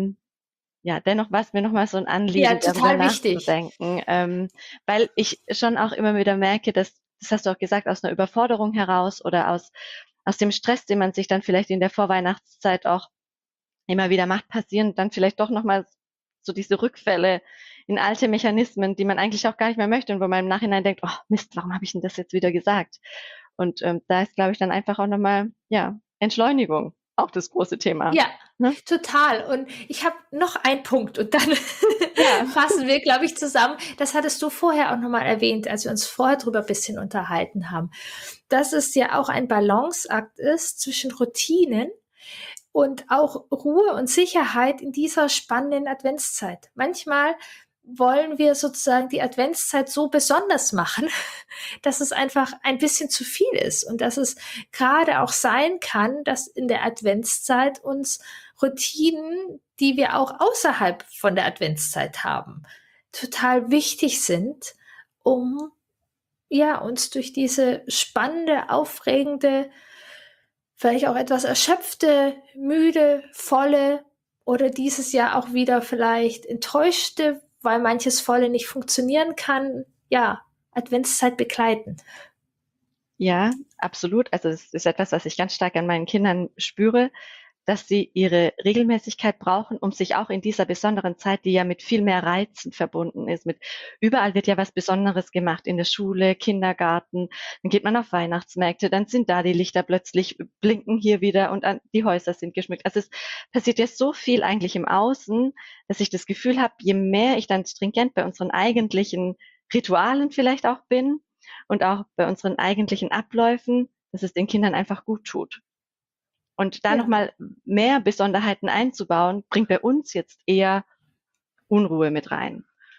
ja, dennoch war es mir nochmal so ein Ja, Anliegen, darüber total wichtig. nachzudenken, weil ich schon auch immer wieder merke, dass, das hast du auch gesagt, aus einer Überforderung heraus oder aus dem Stress, den man sich dann vielleicht in der Vorweihnachtszeit auch immer wieder macht, passieren dann vielleicht doch nochmal so diese Rückfälle in alte Mechanismen, die man eigentlich auch gar nicht mehr möchte und wo man im Nachhinein denkt, oh Mist, warum habe ich denn das jetzt wieder gesagt? Und da ist, glaube ich, dann einfach auch nochmal, ja, Entschleunigung, auch das große Thema. Ja, Ne? total. Und ich habe noch einen Punkt und dann Ja, fassen wir, glaube ich, zusammen. Das hattest du vorher auch nochmal erwähnt, als wir uns vorher drüber ein bisschen unterhalten haben, dass es ja auch ein Balanceakt ist zwischen Routinen und auch Ruhe und Sicherheit in dieser spannenden Adventszeit. Manchmal wollen wir sozusagen die Adventszeit so besonders machen, dass es einfach ein bisschen zu viel ist und dass es gerade auch sein kann, dass in der Adventszeit uns Routinen, die wir auch außerhalb von der Adventszeit haben, total wichtig sind, um ja uns durch diese spannende, aufregende, vielleicht auch etwas erschöpfte, müde, volle oder dieses Jahr auch wieder vielleicht enttäuschte, weil manches Volle nicht funktionieren kann, ja, Adventszeit begleiten. ja, absolut. Also es ist etwas, was ich ganz stark an meinen Kindern spüre, dass sie ihre Regelmäßigkeit brauchen, um sich auch in dieser besonderen Zeit, die ja mit viel mehr Reizen verbunden ist, mit überall wird ja was Besonderes gemacht, in der Schule, Kindergarten, dann geht man auf Weihnachtsmärkte, dann sind da die Lichter plötzlich, blinken hier wieder und die Häuser sind geschmückt. Also es passiert ja so viel eigentlich im Außen, dass ich das Gefühl habe, je mehr ich dann stringent bei unseren eigentlichen Ritualen vielleicht auch bin und auch bei unseren eigentlichen Abläufen, dass es den Kindern einfach gut tut. Und da Ja. nochmal mehr Besonderheiten einzubauen, bringt bei uns jetzt eher Unruhe mit rein.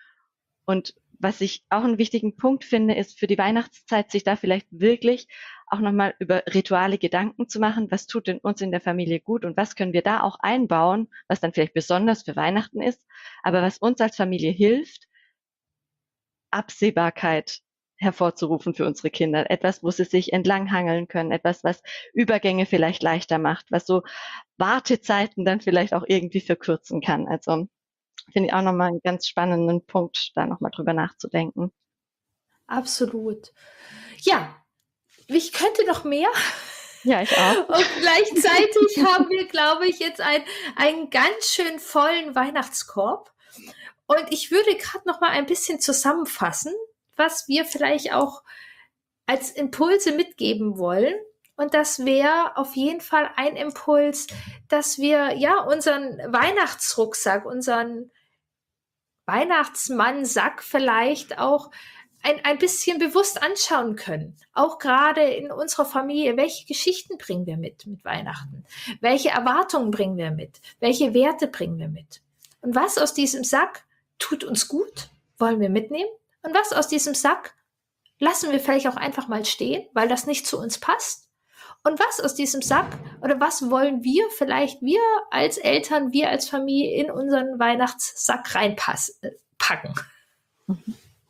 Und was ich auch einen wichtigen Punkt finde, ist für die Weihnachtszeit, sich da vielleicht wirklich auch nochmal über Rituale Gedanken zu machen, was tut denn uns in der Familie gut und was können wir da auch einbauen, was dann vielleicht besonders für Weihnachten ist, aber was uns als Familie hilft, Absehbarkeit hervorzurufen für unsere Kinder. Etwas, wo sie sich entlanghangeln können, etwas, was Übergänge vielleicht leichter macht, was so Wartezeiten dann vielleicht auch irgendwie verkürzen kann. Also finde ich auch nochmal einen ganz spannenden Punkt, da nochmal drüber nachzudenken. Absolut. Ja, ich könnte noch mehr. Ja, ich auch. Und gleichzeitig haben wir, glaube ich, jetzt einen ganz schön vollen Weihnachtskorb. Und ich würde gerade noch mal ein bisschen zusammenfassen, was wir vielleicht auch als Impulse mitgeben wollen. Und das wäre auf jeden Fall ein Impuls, dass wir ja unseren Weihnachtsrucksack, unseren Weihnachtsmann-Sack vielleicht auch ein bisschen bewusst anschauen können. Auch gerade in unserer Familie. Welche Geschichten bringen wir mit Weihnachten? Welche Erwartungen bringen wir mit? Welche Werte bringen wir mit? Und was aus diesem Sack tut uns gut? Wollen wir mitnehmen? Und was aus diesem Sack lassen wir vielleicht auch einfach mal stehen, weil das nicht zu uns passt? Und was aus diesem Sack oder was wollen wir vielleicht, wir als Eltern, wir als Familie in unseren Weihnachtssack packen? Mhm.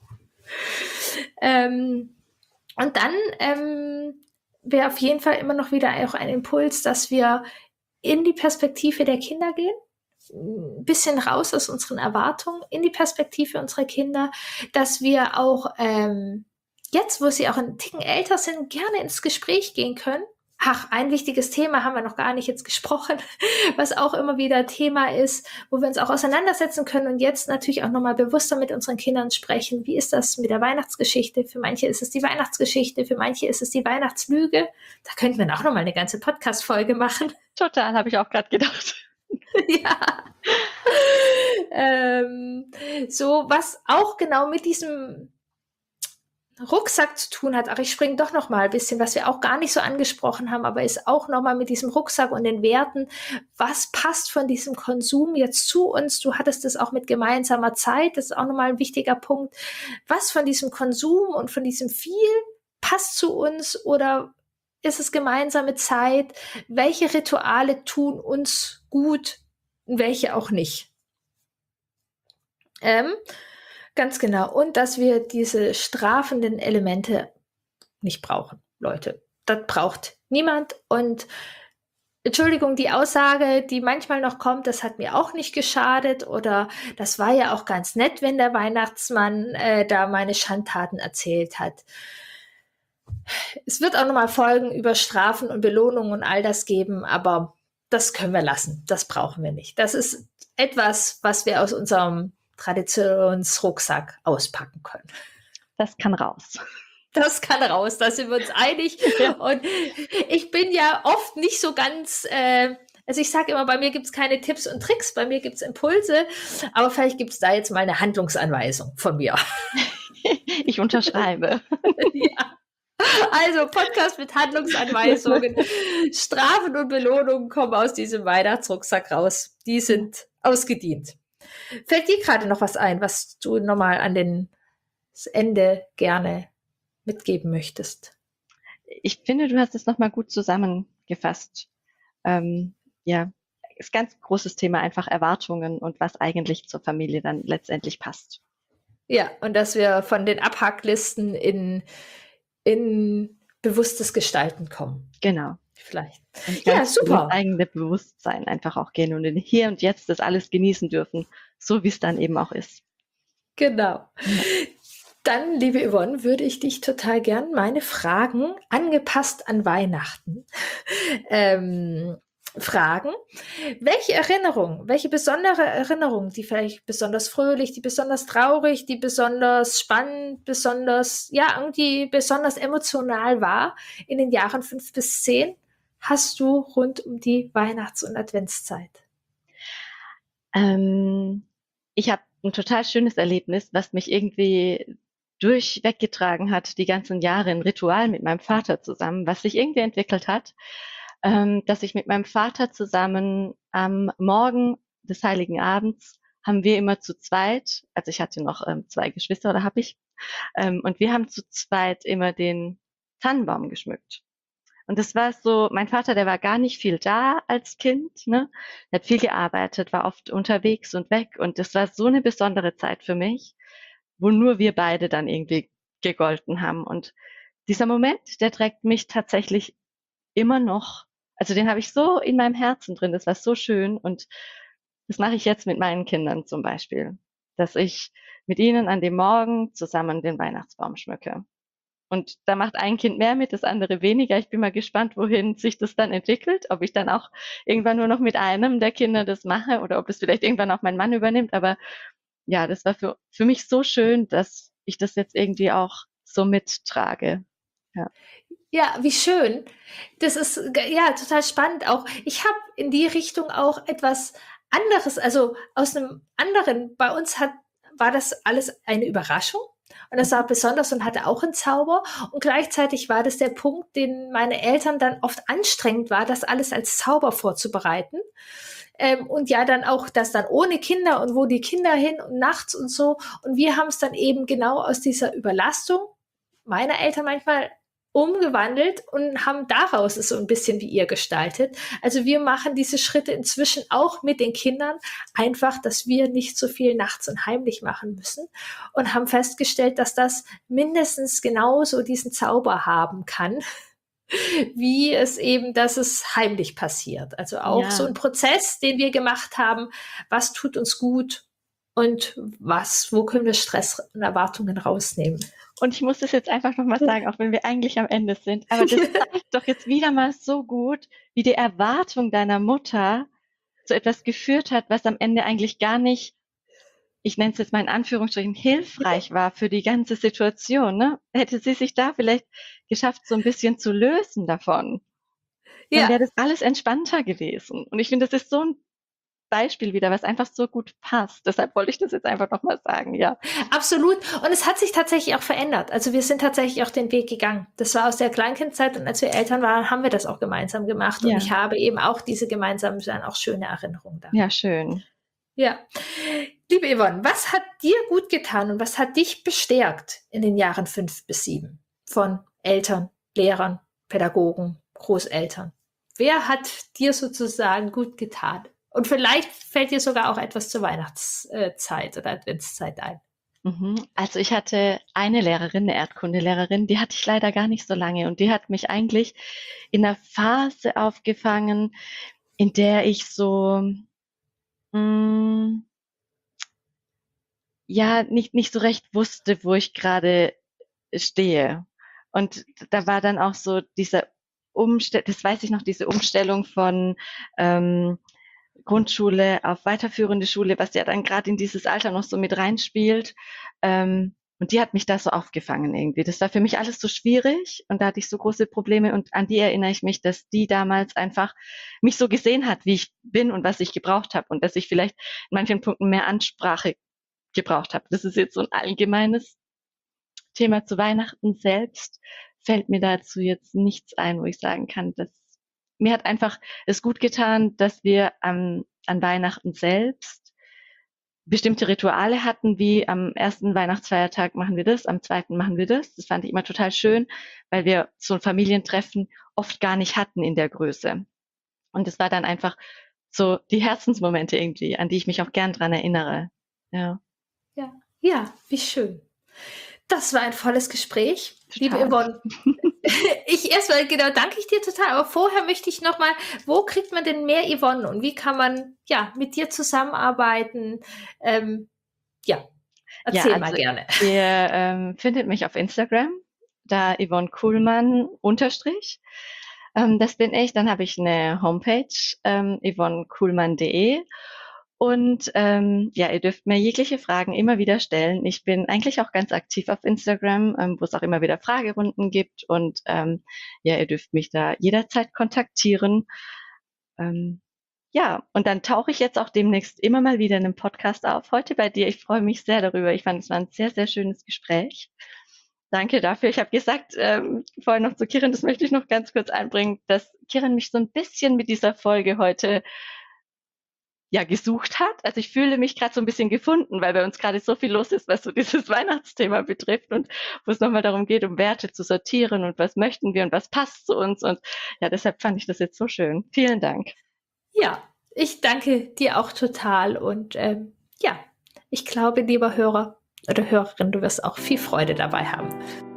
Und dann wäre auf jeden Fall immer noch wieder auch ein Impuls, dass wir in die Perspektive der Kinder gehen, ein bisschen raus aus unseren Erwartungen, in die Perspektive unserer Kinder, dass wir auch jetzt, wo sie auch ein Ticken älter sind, gerne ins Gespräch gehen können. Ach, ein wichtiges Thema haben wir noch gar nicht jetzt gesprochen, was auch immer wieder Thema ist, wo wir uns auch auseinandersetzen können und jetzt natürlich auch nochmal bewusster mit unseren Kindern sprechen. Wie ist das mit der Weihnachtsgeschichte? Für manche ist es die Weihnachtsgeschichte, für manche ist es die Weihnachtslüge. Da könnten wir auch nochmal eine ganze Podcast-Folge machen. Total, habe ich auch gerade gedacht. Ja. So, was auch genau mit diesem Rucksack zu tun hat, aber ich springe doch noch mal ein bisschen, was wir auch gar nicht so angesprochen haben, aber ist auch noch mal mit diesem Rucksack und den Werten, was passt von diesem Konsum jetzt zu uns? Du hattest es auch mit gemeinsamer Zeit, das ist auch noch mal ein wichtiger Punkt. Was von diesem Konsum und von diesem viel passt zu uns oder ist es gemeinsame Zeit? Welche Rituale tun uns gut und welche auch nicht? Ganz genau. Und dass wir diese strafenden Elemente nicht brauchen, Leute. Das braucht niemand. Und Entschuldigung, die Aussage, die manchmal noch kommt, das hat mir auch nicht geschadet oder das war ja auch ganz nett, wenn der Weihnachtsmann da meine Schandtaten erzählt hat. Es wird auch nochmal Folgen über Strafen und Belohnungen und all das geben, aber das können wir lassen. Das brauchen wir nicht. Das ist etwas, was wir aus unserem Traditionsrucksack auspacken können. Das kann raus. Das kann raus, da sind wir uns einig. Ja. Und ich bin ja oft nicht so ganz, also ich sage immer, bei mir gibt es keine Tipps und Tricks, bei mir gibt es Impulse, aber vielleicht gibt es da jetzt mal eine Handlungsanweisung von mir. Ich unterschreibe. Ja. Also Podcast mit Handlungsanweisungen. Strafen und Belohnungen kommen aus diesem Weihnachtsrucksack raus. Die sind ausgedient. Fällt dir gerade noch was ein, was du nochmal an das Ende gerne mitgeben möchtest? Ich finde, du hast es nochmal gut zusammengefasst. Ja, ist ganz großes Thema, einfach Erwartungen und was eigentlich zur Familie dann letztendlich passt. Ja, und dass wir von den Abhacklisten in bewusstes Gestalten kommen. Genau. Vielleicht. Ja, super. Das eigene Bewusstsein einfach auch gehen und in Hier und Jetzt das alles genießen dürfen, so wie es dann eben auch ist. Genau. Ja. Dann, liebe Yvonne, würde ich dich total gern meine Fragen angepasst an Weihnachten fragen. Welche besondere Erinnerung, die vielleicht besonders fröhlich, die besonders traurig, die besonders spannend, irgendwie besonders emotional war in den Jahren 5 bis 10, hast du rund um die Weihnachts- und Adventszeit? Ich habe ein total schönes Erlebnis, was mich irgendwie durchweggetragen hat, die ganzen Jahre, ein Ritual mit meinem Vater zusammen, was sich irgendwie entwickelt hat, dass ich mit meinem Vater zusammen am Morgen des Heiligen Abends haben wir immer zu zweit, also ich hatte noch 2 Geschwister oder habe ich, und wir haben zu zweit immer den Tannenbaum geschmückt. Und das war so, mein Vater, der war gar nicht viel da als Kind, ne? Er hat viel gearbeitet, war oft unterwegs und weg und das war so eine besondere Zeit für mich, wo nur wir beide dann irgendwie gegolten haben. Und dieser Moment, der trägt mich tatsächlich immer noch, also den habe ich so in meinem Herzen drin, das war so schön und das mache ich jetzt mit meinen Kindern zum Beispiel, dass ich mit ihnen an dem Morgen zusammen den Weihnachtsbaum schmücke. Und da macht ein Kind mehr mit, das andere weniger. Ich bin mal gespannt, wohin sich das dann entwickelt, ob ich dann auch irgendwann nur noch mit einem der Kinder das mache oder ob das vielleicht irgendwann auch mein Mann übernimmt. Aber ja, das war für mich so schön, dass ich das jetzt irgendwie auch so mittrage. Ja. Ja, wie schön. Das ist ja total spannend auch. Ich habe in die Richtung auch etwas anderes, also aus einem anderen, bei uns war das alles eine Überraschung. Und das war besonders und hatte auch einen Zauber. Und gleichzeitig war das der Punkt, den meine Eltern dann oft anstrengend war, das alles als Zauber vorzubereiten. Und ja, dann auch das dann ohne Kinder und wo die Kinder hin und nachts und so. Und wir haben es dann eben genau aus dieser Überlastung meiner Eltern manchmal umgewandelt und haben daraus es so ein bisschen wie ihr gestaltet. Also wir machen diese Schritte inzwischen auch mit den Kindern, einfach, dass wir nicht so viel nachts und heimlich machen müssen und haben festgestellt, dass das mindestens genauso diesen Zauber haben kann, wie es eben, dass es heimlich passiert. Also auch so Ja. ein Prozess, den wir gemacht haben, was tut uns gut und wo können wir Stress und Erwartungen rausnehmen. Und ich muss das jetzt einfach nochmal sagen, auch wenn wir eigentlich am Ende sind, aber das zeigt doch jetzt wieder mal so gut, wie die Erwartung deiner Mutter zu etwas geführt hat, was am Ende eigentlich gar nicht, ich nenne es jetzt mal in Anführungsstrichen, hilfreich war für die ganze Situation. Ne? Hätte sie sich da vielleicht geschafft, so ein bisschen zu lösen davon, dann Ja, wäre das alles entspannter gewesen. Und ich finde, das ist so ein Beispiel wieder, was einfach so gut passt. Deshalb wollte ich das jetzt einfach nochmal sagen, ja. absolut. Und es hat sich tatsächlich auch verändert. Also wir sind tatsächlich auch den Weg gegangen. Das war aus der Kleinkindzeit und als wir Eltern waren, haben wir das auch gemeinsam gemacht. Und Ja, ich habe eben auch diese gemeinsamen, dann auch schöne Erinnerungen daran. ja, schön. Ja. Liebe Yvonne, was hat dir gut getan und was hat dich bestärkt in den Jahren 5 bis 7 von Eltern, Lehrern, Pädagogen, Großeltern? Wer hat dir sozusagen gut getan? Und vielleicht fällt dir sogar auch etwas zur Weihnachtszeit oder Adventszeit ein. Also ich hatte eine Lehrerin, eine Erdkundelehrerin, die hatte ich leider gar nicht so lange und die hat mich eigentlich in einer Phase aufgefangen, in der ich so, hm, ja, nicht so recht wusste, wo ich gerade stehe. Und da war dann auch so dieser das weiß ich noch, diese Umstellung von Grundschule auf weiterführende Schule, was ja dann gerade in dieses Alter noch so mit reinspielt. Und die hat mich da so aufgefangen irgendwie. Das war für mich alles so schwierig und da hatte ich so große Probleme und an die erinnere ich mich, dass die damals einfach mich so gesehen hat, wie ich bin und was ich gebraucht habe und dass ich vielleicht in manchen Punkten mehr Ansprache gebraucht habe. Das ist jetzt so ein allgemeines Thema zu Weihnachten selbst. Fällt mir dazu jetzt nichts ein, wo ich sagen kann, dass mir hat einfach es gut getan, dass wir an Weihnachten selbst bestimmte Rituale hatten, wie am ersten Weihnachtsfeiertag machen wir das, am zweiten machen wir das. Das fand ich immer total schön, weil wir so ein Familientreffen oft gar nicht hatten in der Größe. Und es war dann einfach so die Herzensmomente irgendwie, an die ich mich auch gern dran erinnere. Ja, Ja, ja, wie schön. Das war ein volles Gespräch, liebe total. Yvonne. Danke ich dir total. Aber vorher möchte ich noch mal, wo kriegt man denn mehr Yvonne und wie kann man ja mit dir zusammenarbeiten? Ja, Ja, erzähl mal also gerne. ihr findet mich auf Instagram, da Yvonne Kuhlmann unterstrich. Das bin ich. Dann habe ich eine Homepage, yvonnekuhlmann.de. Und ja, ihr dürft mir jegliche Fragen immer wieder stellen. Ich bin eigentlich auch ganz aktiv auf Instagram, wo es auch immer wieder Fragerunden gibt. Und ja, ihr dürft mich da jederzeit kontaktieren. Ähm, ja, und dann tauche ich jetzt auch demnächst immer mal wieder in einem Podcast auf. Heute bei dir. Ich freue mich sehr darüber. Ich fand, es war ein sehr, sehr schönes Gespräch. Danke dafür. Ich habe gesagt, vorher noch zu Kiran, das möchte ich noch ganz kurz einbringen, dass Kiran mich so ein bisschen mit dieser Folge heute ja gesucht hat. Also ich fühle mich gerade so ein bisschen gefunden, weil bei uns gerade so viel los ist, was so dieses Weihnachtsthema betrifft und wo es nochmal darum geht, um Werte zu sortieren und was möchten wir und was passt zu uns. Und ja, deshalb fand ich das jetzt so schön. Vielen Dank. Ja, ich danke dir auch total und ja, ich glaube, lieber Hörer, oder Hörerin, du wirst auch viel Freude dabei haben.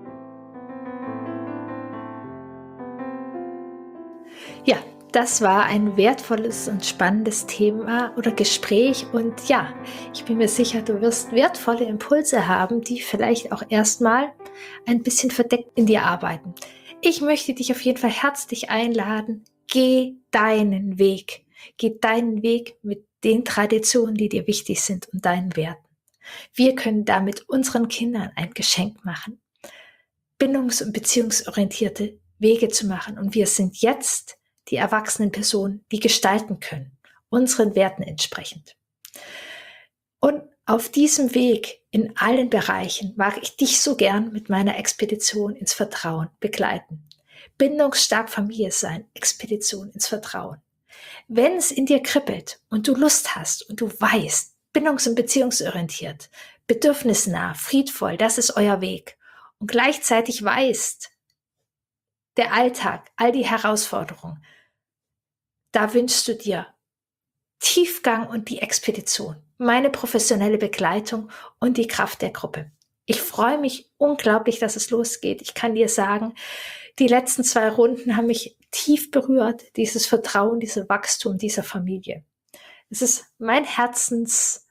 Ja, das war ein wertvolles und spannendes Thema oder Gespräch und ja, ich bin mir sicher, du wirst wertvolle Impulse haben, die vielleicht auch erstmal ein bisschen verdeckt in dir arbeiten. Ich möchte dich auf jeden Fall herzlich einladen, geh deinen Weg. Geh deinen Weg mit den Traditionen, die dir wichtig sind und deinen Werten. Wir können damit unseren Kindern ein Geschenk machen, bindungs- und beziehungsorientierte Wege zu machen. Und wir sind jetzt die erwachsenen Personen, die gestalten können, unseren Werten entsprechend. Und auf diesem Weg in allen Bereichen mag ich dich so gern mit meiner Expedition ins Vertrauen begleiten. Bindungsstark Familie sein, Expedition ins Vertrauen. Wenn es in dir kribbelt und du Lust hast und du weißt, bindungs- und beziehungsorientiert, bedürfnisnah, friedvoll, das ist euer Weg und gleichzeitig weißt, der Alltag, all die Herausforderungen, da wünschst du dir Tiefgang und die Expedition, meine professionelle Begleitung und die Kraft der Gruppe. Ich freue mich unglaublich, dass es losgeht. Ich kann dir sagen, die letzten 2 Runden haben mich tief berührt, dieses Vertrauen, dieses Wachstum dieser Familie. Es ist mein Herzensprojekt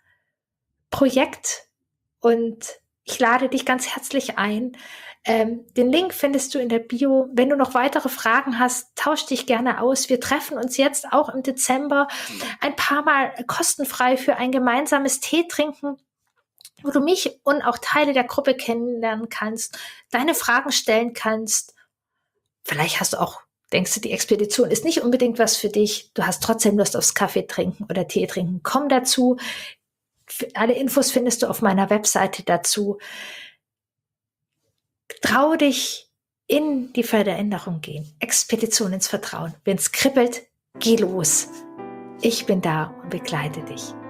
und ich lade dich ganz herzlich ein. Den Link findest du in der Bio. Wenn du noch weitere Fragen hast, tausch dich gerne aus. Wir treffen uns jetzt auch im Dezember ein paar Mal kostenfrei für ein gemeinsames Tee trinken, wo du mich und auch Teile der Gruppe kennenlernen kannst, deine Fragen stellen kannst. Vielleicht hast du auch, denkst du, die Expedition ist nicht unbedingt was für dich. Du hast trotzdem Lust aufs Kaffee trinken oder Tee trinken. Komm dazu. Alle Infos findest du auf meiner Webseite dazu. Trau dich in die Veränderung gehen. Expedition ins Vertrauen. Wenn es kribbelt, geh los. Ich bin da und begleite dich.